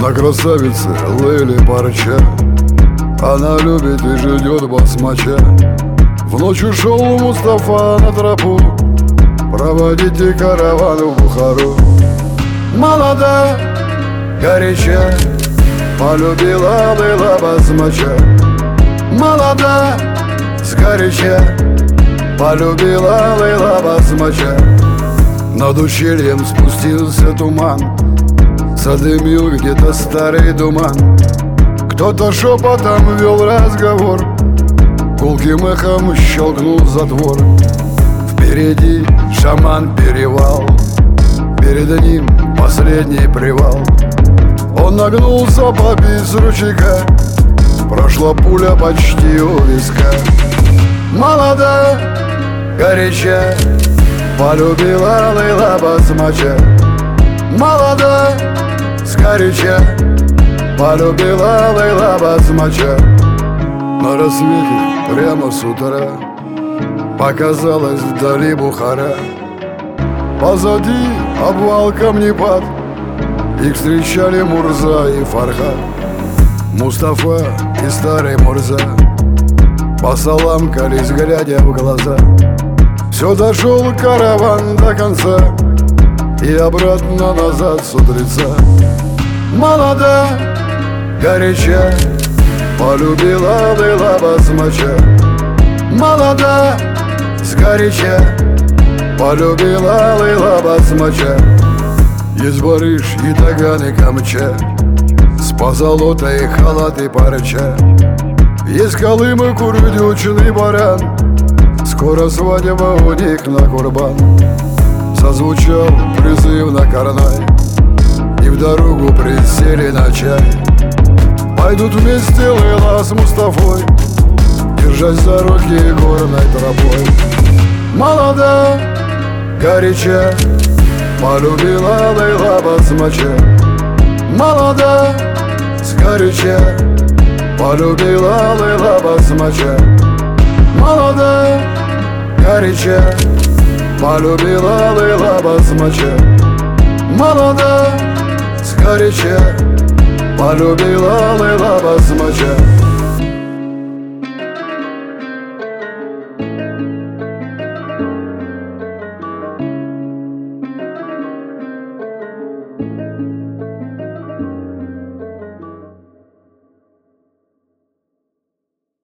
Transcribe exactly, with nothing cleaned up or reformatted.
На красавице Лейли Парча. Она любит и ждет басмача. В ночь ушел Мустафа на тропу проводите караван в Бухару. Молода, горяча, полюбила Лейла басмача. Молода, сгоряча, полюбила Лейла басмача. Над ущельем спустился туман, задымил где-то старый думан. Кто-то шепотом вел разговор, гулким эхом щелкнул затвор. Впереди шаман перевал, перед ним последний привал. Он нагнулся попить с ручейка, прошла пуля почти у виска. Молода, горяча, полюбила Лейла басмача. Молода, сгоряча, полюбила Лейла басмача. На рассвете прямо с утра показалась вдали Бухара. Позади обвал камнепад, их встречали Мурза и Фархад. Мустафа и старый Мурза посаламкались, глядя в глаза. Все дошел караван до конца и обратно назад с утреца. Молода, горяча, полюбила Лейла басмача. Молода, сгоряча, полюбила Лейла басмача. Есть барыш и таган и камча, с позолотой халат и парча. Есть колым и курдючный баран, скоро свадьба у них на курбан. Зазвучал призыв на карнай, и в дорогу присели на чай. Пойдут вместе Лейла с Мустафой, держась за руки горной тропой. Молода, горяча, полюбила Лейла басмача. Молода, сгоряча, полюбила Лейла басмача. Молода, горяча, полюбила Лейла басмача. Молода, сгоряча, полюбила Лейла басмача.